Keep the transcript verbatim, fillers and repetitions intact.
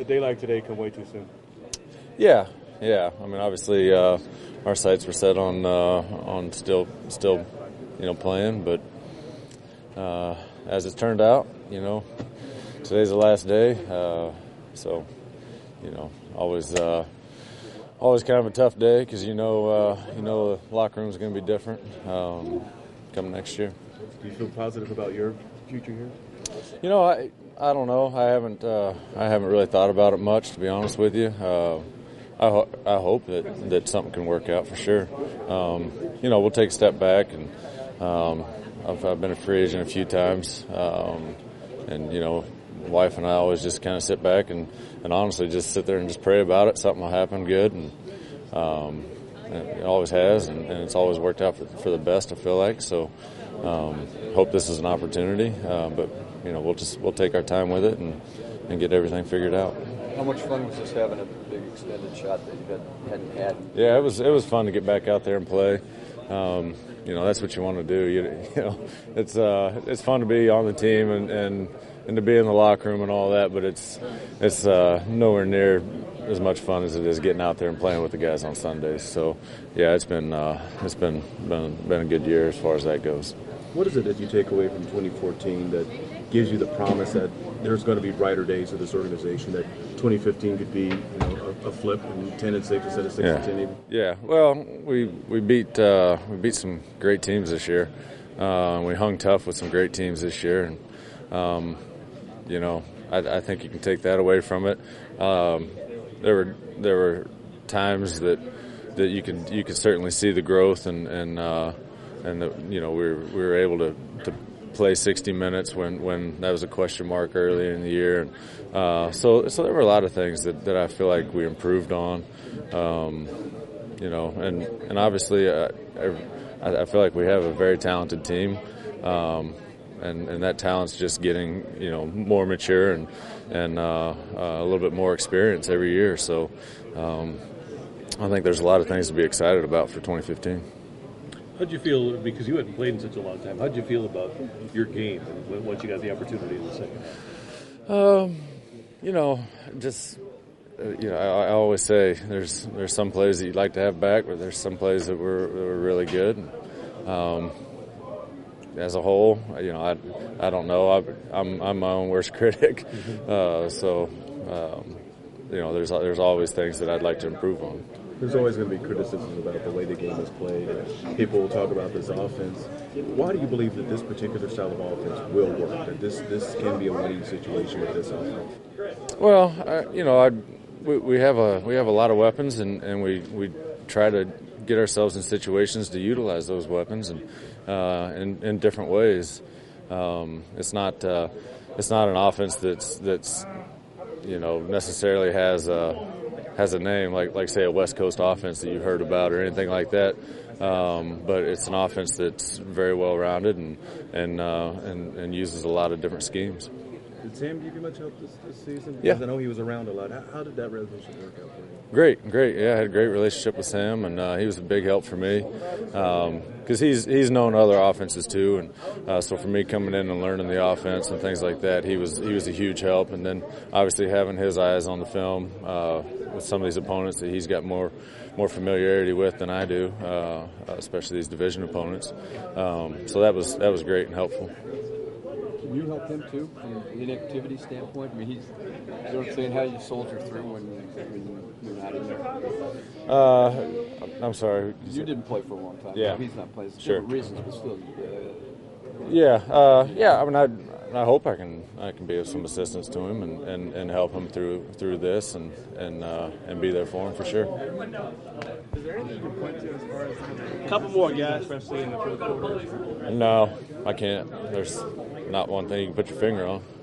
day like today come way too soon? Yeah, yeah. I mean, obviously, uh, our sights were set on uh, on still still, you know, playing. But uh, as it turned out, you know, today's the last day. Uh, so, you know, always uh, always kind of a tough day because you know uh, you know the locker room is going to be different um, coming next year. Do you feel positive about your future here? You know, I I don't know. I haven't uh, I haven't really thought about it much, to be honest with you. Uh, I ho- I hope that, that something can work out for sure. Um, you know, we'll take a step back, and um, I've, I've been a free agent a few times, um, and you know, wife and I always just kind of sit back and, and honestly just sit there and just pray about it. Something will happen good, and, um, and it always has, and, and it's always worked out for, for the best. I feel like so. Um, hope this is an opportunity, uh, but you know, we'll just we'll take our time with it and, and get everything figured out. How much fun was this having a big extended shot that you had, hadn't had? Yeah, it was it was fun to get back out there and play. Um, you know, that's what you want to do. You, you know, it's uh, it's fun to be on the team and, and, and to be in the locker room and all that, but it's it's uh, nowhere near as much fun as it is getting out there and playing with the guys on Sundays. So, yeah, it's been uh, it's been, been been a good year as far as that goes. What is it that you take away from twenty fourteen that gives you the promise that there's going to be brighter days of this organization, that twenty fifteen could be, you know, a, a flip and ten and six instead of six yeah. and ten even? Yeah. Well, we we beat uh, we beat some great teams this year. Uh, we hung tough with some great teams this year, and um, you know, I, I think you can take that away from it. Um, there were there were times that that you can you can certainly see the growth and and. Uh, And the, you know we were we were able to, to play sixty minutes when, when that was a question mark earlier in the year, and uh, so so there were a lot of things that, that I feel like we improved on, um, you know, and and obviously uh, I, I feel like we have a very talented team, um, and and that talent's just getting you know more mature and and uh, uh, a little bit more experience every year. So um, I think there's a lot of things to be excited about for twenty fifteen. How'd you feel, because you hadn't played in such a long time, how'd you feel about your game once you got the opportunity in the second half? Um, you know, just, uh, you know, I, I always say there's there's some plays that you'd like to have back, but there's some plays that were, that were really good. Um, as a whole, you know, I I don't know. I, I'm I'm my own worst critic. Uh, so, um, you know, there's there's always things that I'd like to improve on. There's always going to be criticisms about the way the game is played. People will talk about this offense. Why do you believe that this particular style of offense will work, that this, this can be a winning situation with this offense? Well, I, you know, I, we, we have a we have a lot of weapons, and, and we, we try to get ourselves in situations to utilize those weapons and uh, in, in different ways. Um, it's not uh, it's not an offense that's that's you know necessarily has a has a name like, like say, a West Coast offense that you've heard about or anything like that. Um, but it's an offense that's very well-rounded and and, uh, and and uses a lot of different schemes. Did Sam give you much help this, this season? Yeah. Because I know he was around a lot. How, how did that relationship work out for you? Great, great. Yeah, I had a great relationship with Sam, and uh, he was a big help for me because um, he's he's known other offenses too, and uh, so for me coming in and learning the offense and things like that, he was he was a huge help. And then obviously having his eyes on the film uh, with some of these opponents that he's got more more familiarity with than I do, uh, especially these division opponents. Um, so that was that was great and helpful. Can you help him too, from an inactivity standpoint? I mean, he's, you know what I'm saying, how you soldier through when, when you're not in there? Uh, I'm sorry. You didn't play for a long time. Yeah. No, he's not playing. Sure. Different reasons, but still. Uh, yeah, uh, yeah. I mean, I, I hope I can I can be of some assistance to him and, and, and help him through through this and and uh, and be there for him for sure. Is there anything you can point to as far as a couple more guys, especially in the fourth quarter? No, I can't. There's not one thing you can put your finger on.